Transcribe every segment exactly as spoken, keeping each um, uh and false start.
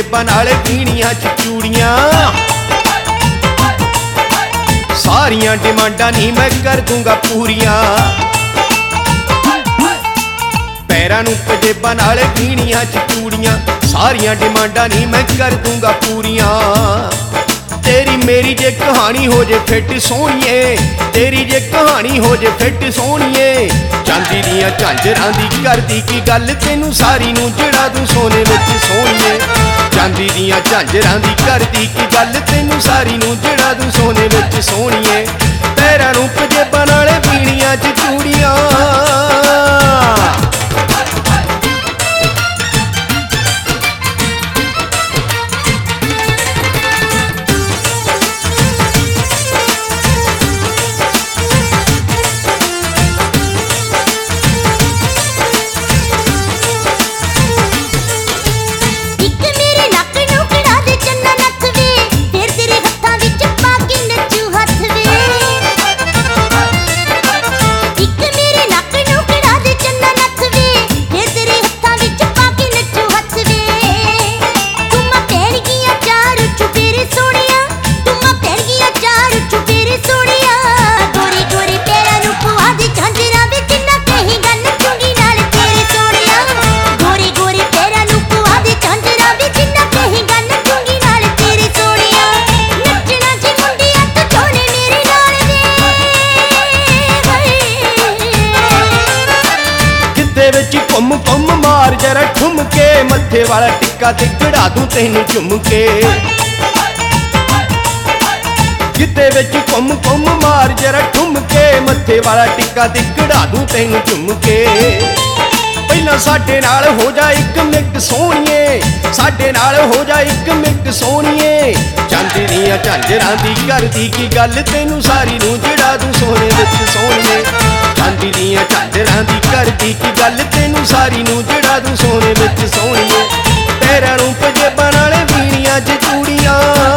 जेबां नाल पीणियां च चूड़ियां सारियां डिमांडां नी मैं कर दूंगा पूरियां पैरां नूं पंजेबां नाल पीणियां च चूड़ियां सारियां डिमांडां नी मैं कर दूंगा पूरियां तेरी मेरी जे कहानी हो जे फिट सोहणीए तेरी जे कहानी हो जे फिट सोहणीए चांदी दियां झांजरां दी करदी की गल तैनूं सारी नूं जड़ा दूं सोने विच सोहणीए चांदी दियां झांजरां दी करदी की गल तैनूं सारी नूं जड़ा दूं सोने विच सोहणीए पैरां नूं पंजेबां नाल पीणियां च चूड़ियां घुम घुम मार जरा ठुमके मत्थे वाला टिक्का ते कढ़ा दूं तैनूं झुमके गिद्दे विच घुम घुम मार जरा ठुमके मत्थे वाला टिक्का ते कढ़ा दूं तैनूं झुमके पहलां साडे नाल हो जा इक मिक सोहणीए साडे नाल हो जा इक मिक सोहणीए चांदी दियां झांजरां दी करदी की गल तैनूं सारी नूं जड़ा दूं सोने विच सोहणीए चांदी दियां झांजरां दी करदी की गल तैनूं सारी नूं जड़ा दूं सोने विच सोहणीए पैरां नूं पंजेबां नाल पीणियां च चूड़ियां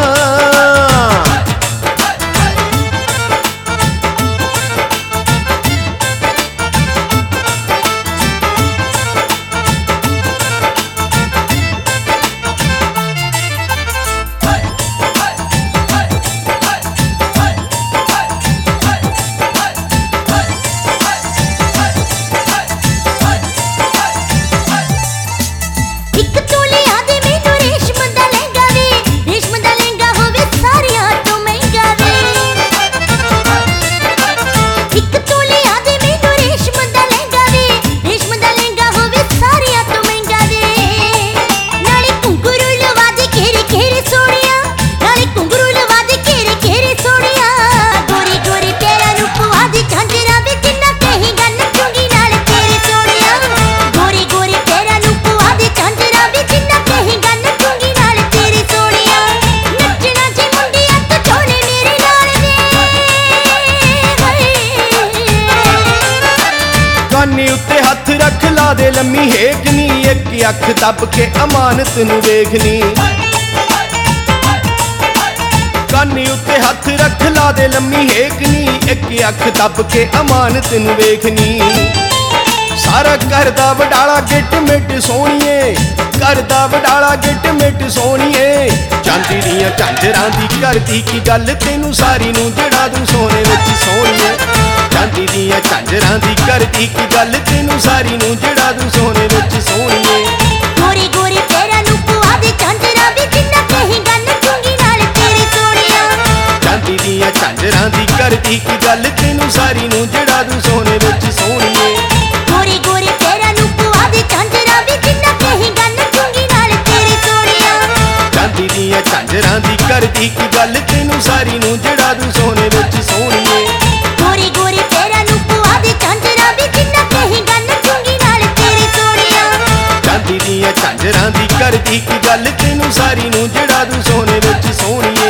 कानी उत्ते हथ रख ला दे लम्मी हेकनी एक अख दब के अमानत नूं वेखनी कानी उत्ते हथ रख ला दे लम्मी हेकनी एक अख दब के अमानत नूं वेखनी सारा घर दा वडाला गिट मिट सोहणीए घर दा वडाला गिट मिट सोहणीए चांदी दियां झांजरां दी करदी की गल तैनूं सारी नूं जड़ा दूं सोने विच सोहणीए चांदी दियां झांजरां दी करदी की गल तैनूं सारी नूं जड़ा दूं सोने विच सोहणीए गोरी गोरी पैरां नूं पुआ दे झांजरां वी जिन्ना कहीं गल चुंगी नाल तेरी सोहणीआ चांदी दियां झांजरां दी करदी की गल तैनूं सारी नूं जड़ा दूं सोने विच सोहणीए गोरी गोरी पैरां नूं पुआ दे झांजरां वी जिन्ना कहीं गल चुंगी नाल तेरी सोहणीआ चांदी दियां झांजरां दी करदी की गल तैनूं सारी नूं जड़ा दूं सोने विच सोहणीए गोरी गोरी पैरां नूं पुआ दे झांजरां वी जिन्ना कहीं गल चुंगी नाल तेरी सोहणीआ चांदी दियां झांजरां दी करदी की गल तैनूं सारी नूं जड़ा दूं सोने विच सोहणीए